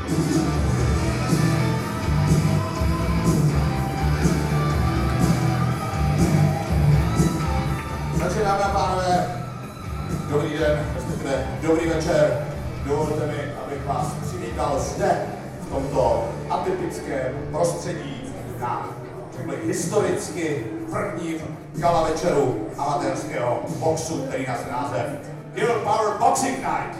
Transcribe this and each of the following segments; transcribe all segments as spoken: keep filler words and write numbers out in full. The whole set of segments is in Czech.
Takže dámy a pánové, dobrý den, respektive dobrý večer. Dovolte mi, abych vás přivítal zde, v tomto atypickém prostředí na, řekl bych, historicky prvním gala večeru amatérského boxu, který nese název Girl Power Boxing Night.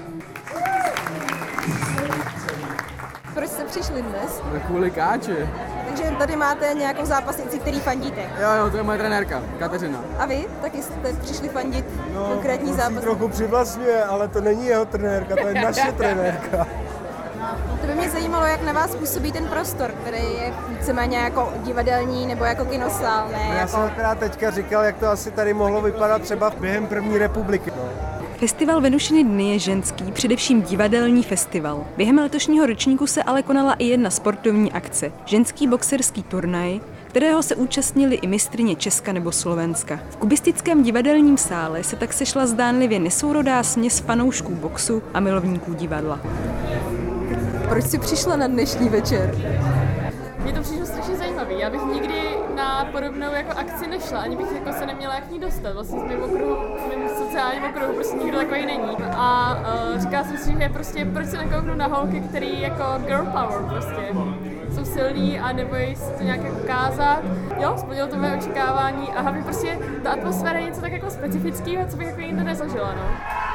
Proč jste přišli dnes? Kvůli Káči. Takže tady máte nějakou zápasnici, který fandíte. Jo, jo, to je moje trenérka, Kateřina. A vy? Taky jste přišli fandit no, konkrétní zápas? trochu přivlastňuje, ale to není jeho trenérka, to je naše trenérka. To by mě zajímalo, jak na vás působí ten prostor, který je víceméně jako divadelní nebo jako kinosál, ne? No, já jako... jsem akorát teďka říkal, jak to asi tady mohlo vypadat třeba během první republiky. No. Festival Venušiny dny je ženský, především divadelní festival. Během letošního ročníku se ale konala i jedna sportovní akce. Ženský boxerský turnaj, kterého se účastnili i mistryně Česka nebo Slovenska. V kubistickém divadelním sále se tak sešla zdánlivě nesourodá směs fanoušků boxu a milovníků divadla. Proč jsi přišla na dnešní večer? Mně to přišlo strašně zajímavý. Já bych nikdy na podobnou jako akci nešla, ani bych jako se neměla jak ní dostat. Vlastně z mým okruhu, mým sociálním okruhu prostě nikdo takový není. A uh, říkala jsem si, že prostě proč se nekouknu na holky, který jako girl power prostě jsou silný a nebojí si to nějak jako ukázat. Jo, splnilo to moje očekávání a hlavně prostě ta atmosféra je něco tak jako specifického, co bych jako jinde nezažila, no.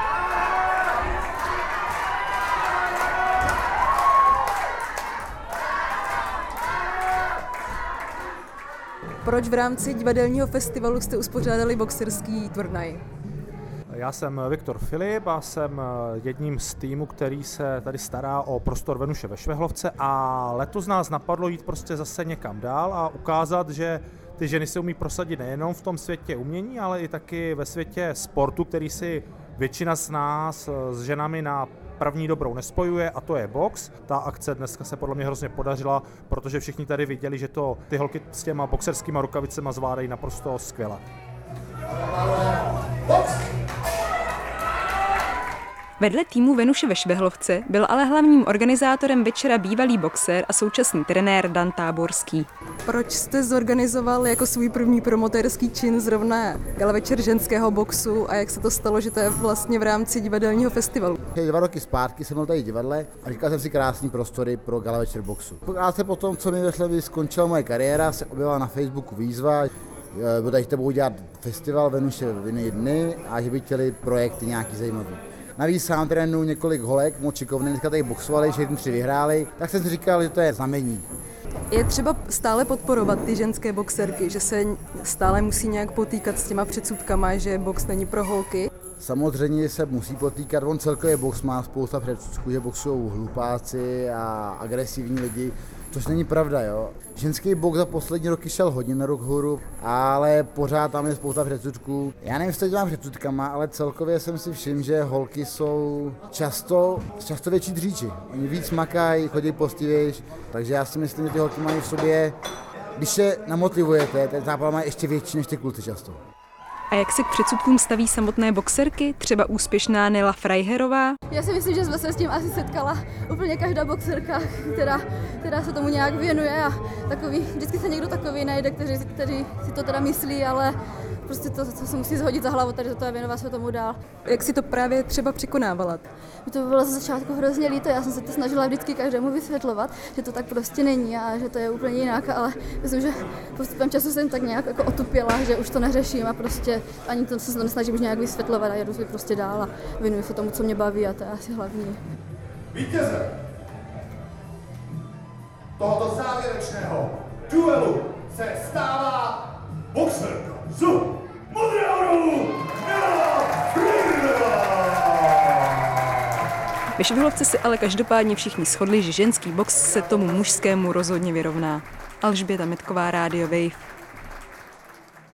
Proč v rámci divadelního festivalu jste uspořádali boxerský turnaj? Já jsem Viktor Filip a jsem jedním z týmu, který se tady stará o prostor Venuše ve Švehlovce a letos nás napadlo jít prostě zase někam dál a ukázat, že ty ženy se umí prosadit nejenom v tom světě umění, ale i taky ve světě sportu, který si většina z nás s ženami na první dobrou nespojuje, a to je box. Ta akce dneska se podle mě hrozně podařila, protože všichni tady viděli, že to ty holky s těma boxerskýma rukavicema zvládají naprosto skvěle. Vedle týmu Venuše ve Švehlovce byl ale hlavním organizátorem večera bývalý boxer a současný trenér Dan Táborský. Proč jste zorganizoval jako svůj první promotérský čin zrovna gala večer ženského boxu a jak se to stalo, že to je vlastně v rámci divadelního festivalu? Dva roky zpátky jsem byl tady v divadle a říkal jsem si krásný prostory pro gala večer boxu. Krátce potom, co mi ve skončila moje kariéra, se objevila na Facebooku výzva, že tady budou dělat festival Venuše v jiné dny a že by chtěli projekty nějaký zajímavý. Navíc sám trénuju několik holek, moc šikovných, dneska tady boxovali, všechny tři vyhráli, tak jsem si říkal, že to je znamení. Je třeba stále podporovat ty ženské boxerky, že se stále musí nějak potýkat s těma předsudkama, že box není pro holky? Samozřejmě se musí potýkat, on celkově box má spousta předsudků, že boxují hlupáci a agresivní lidi, což není pravda, jo. Ženský box za poslední roky šel hodně na rok hůru, ale pořád tam je spousta předsudků. Já nevím, co dělám předsudkama, ale celkově jsem si všiml, že holky jsou často, často větší dříči. Oni víc makají, chodí postivějš, takže já si myslím, že ty holky mají v sobě, když je namotivujete, ten zápal má ještě větší než ty kluci často. A jak se k předsudkům staví samotné boxerky, třeba úspěšná Nela Freiherová? Já si myslím, že jsme se s tím asi setkala úplně každá boxerka, která, která se tomu nějak věnuje a takový, vždycky se někdo takový najde, kteří, kteří si to teda myslí, ale prostě to, to se musí zhodit za hlavu tady to a věnovat se tomu dál. Jak si to právě třeba překonávala? Mi to bylo ze začátku hrozně líto, já jsem se to snažila vždycky každému vysvětlovat, že to tak prostě není a že to je úplně jinak, ale myslím, že postupem času jsem tak nějak jako otupěla, že už to neřeším a prostě ani to se to nesnažím už nějak vysvětlovat a jedu si prostě dál a věnuji se tomu, co mě baví a to je asi hlavní. Vítěze tohoto závěrečného duelu se stává boxerka z Modrého rohu Nela Freiherová. Ve Švihlovce se ale každopádně všichni shodli, že ženský box se tomu mužskému rozhodně vyrovná. Alžběta Metková, Rádio Wave.